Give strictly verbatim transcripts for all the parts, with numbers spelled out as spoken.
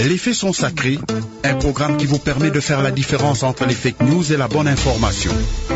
Les faits sont sacrés, un programme qui vous permet de faire la différence entre les fake news et la bonne information.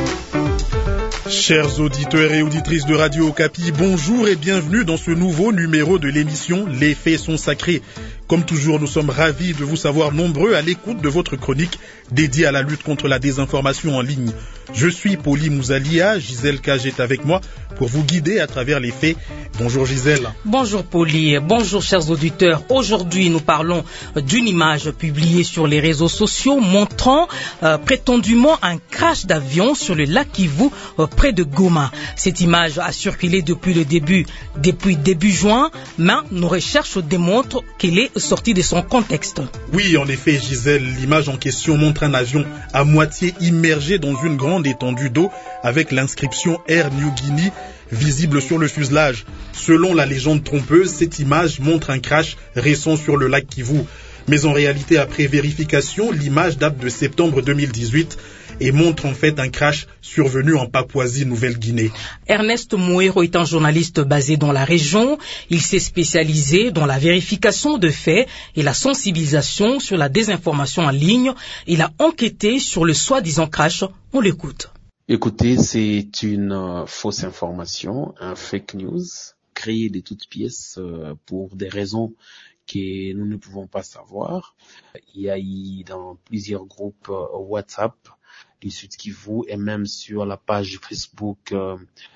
Chers auditeurs et auditrices de Radio Okapi, bonjour et bienvenue dans ce nouveau numéro de l'émission Les faits sont sacrés. Comme toujours, nous sommes ravis de vous savoir nombreux à l'écoute de votre chronique dédiée à la lutte contre la désinformation en ligne. Je suis Poli Mouzalia, Gisèle Cage est avec moi pour vous guider à travers les faits. Bonjour Gisèle. Bonjour Poli, bonjour chers auditeurs. Aujourd'hui, nous parlons d'une image publiée sur les réseaux sociaux montrant euh, prétendument un crash d'avion sur le lac Kivu euh, près de Goma. Cette image a circulé depuis le début, depuis début juin, mais nos recherches démontrent qu'elle est sortie de son contexte. Oui, en effet Gisèle, l'image en question montre un avion à moitié immergé dans une grande étendue d'eau avec l'inscription Air New Guinea visible sur le fuselage. Selon la légende trompeuse, cette image montre un crash récent sur le lac Kivu. Mais en réalité, après vérification, l'image date de septembre deux mille dix-huit et montre en fait un crash survenu en Papouasie-Nouvelle-Guinée. Ernest Mouero est un journaliste basé dans la région. Il s'est spécialisé dans la vérification de faits et la sensibilisation sur la désinformation en ligne. Il a enquêté sur le soi-disant crash. On l'écoute. Écoutez, c'est une euh, fausse information, un fake news, créé de toutes pièces euh, pour des raisons que nous ne pouvons pas savoir. Il y a eu dans plusieurs groupes euh, WhatsApp du Sud Kivu et même sur la page Facebook euh,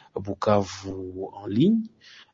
Bukavu en ligne,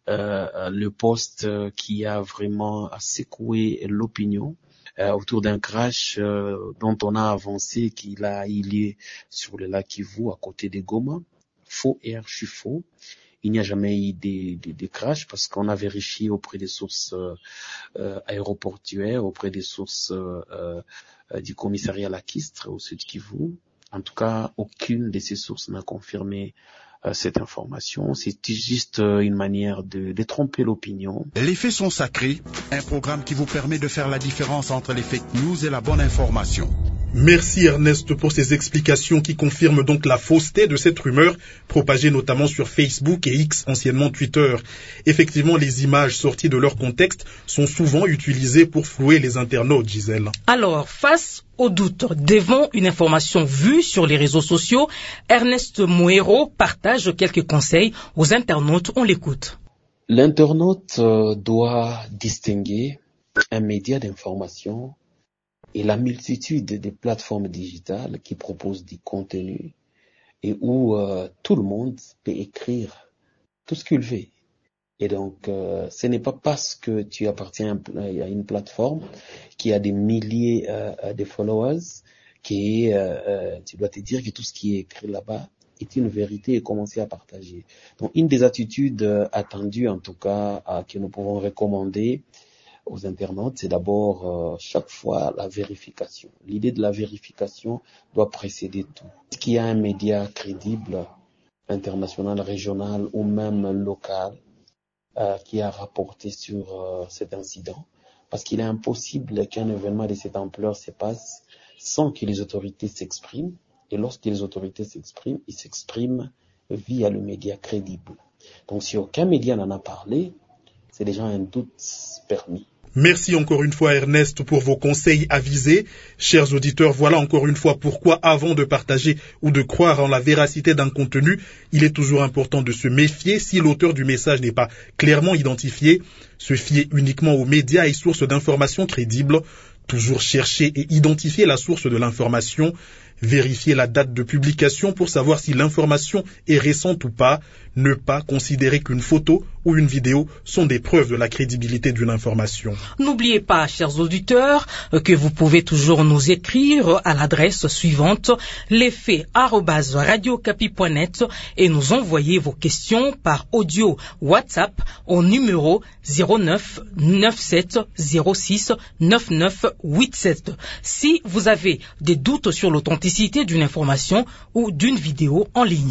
euh, le post euh, qui a vraiment secoué l'opinion Euh, autour d'un crash euh, dont on a avancé qu'il a eu lieu sur le lac Kivu à côté de Goma. Faux et archi faux. Il n'y a jamais eu de, de, de crash parce qu'on a vérifié auprès des sources euh, euh, aéroportuaires, auprès des sources euh, euh, du commissariat lacustre au Sud Kivu. En tout cas, aucune de ces sources n'a confirmé euh, cette information. C'est juste euh, une manière de, de tromper l'opinion. Les faits sont sacrés, un programme qui vous permet de faire la différence entre les fake news et la bonne information. Merci Ernest pour ces explications qui confirment donc la fausseté de cette rumeur propagée notamment sur Facebook et X, anciennement Twitter. Effectivement, les images sorties de leur contexte sont souvent utilisées pour flouer les internautes, Gisèle. Alors, face au doute devant une information vue sur les réseaux sociaux, Ernest Mouero partage quelques conseils aux internautes. On l'écoute. L'internaute euh, doit distinguer un média d'information et la multitude de plateformes digitales qui proposent du contenu et où euh, tout le monde peut écrire tout ce qu'il veut. Et donc, euh, ce n'est pas parce que tu appartiens à une plateforme qui a des milliers euh, de followers que euh, euh, tu dois te dire que tout ce qui est écrit là-bas est une vérité et commencer à partager. Donc, une des attitudes euh, attendues, en tout cas, à, que nous pouvons recommander aux internautes, c'est d'abord euh, chaque fois la vérification. L'idée de la vérification doit précéder tout. Est-ce qu'il y a un média crédible, international, régional ou même local, euh, qui a rapporté sur euh, cet incident? Parce qu'il est impossible qu'un événement de cette ampleur se passe sans que les autorités s'expriment. Et lorsque les autorités s'expriment, ils s'expriment via le média crédible. Donc si aucun média n'en a parlé, c'est déjà un doute permis. Merci encore une fois Ernest pour vos conseils avisés. Chers auditeurs, voilà encore une fois pourquoi avant de partager ou de croire en la véracité d'un contenu, il est toujours important de se méfier si l'auteur du message n'est pas clairement identifié. Se fier uniquement aux médias et sources d'informations crédibles. Toujours chercher et identifier la source de l'information. Vérifier la date de publication pour savoir si l'information est récente ou pas. Ne pas considérer qu'une photo ou une vidéo sont des preuves de la crédibilité d'une information. N'oubliez pas, chers auditeurs, que vous pouvez toujours nous écrire à l'adresse suivante lesfaits arobase radiocapi point net et nous envoyer vos questions par audio WhatsApp au numéro zéro neuf quatre-vingt-sept zéro six neuf neuf huit sept. Si vous avez des doutes sur l'authenticité d'une information ou d'une vidéo en ligne.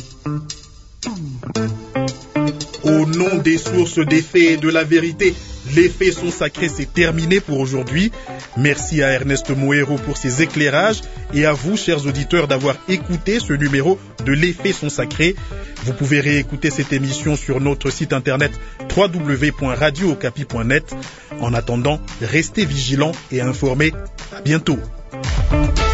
Au nom des sources, des faits et de la vérité, Les faits sont sacrés, c'est terminé pour aujourd'hui. Merci à Ernest Moero pour ses éclairages et à vous, chers auditeurs, d'avoir écouté ce numéro de Les faits sont sacrés. Vous pouvez réécouter cette émission sur notre site internet w w w point radio okapi point net. En attendant, restez vigilants et informés. À bientôt.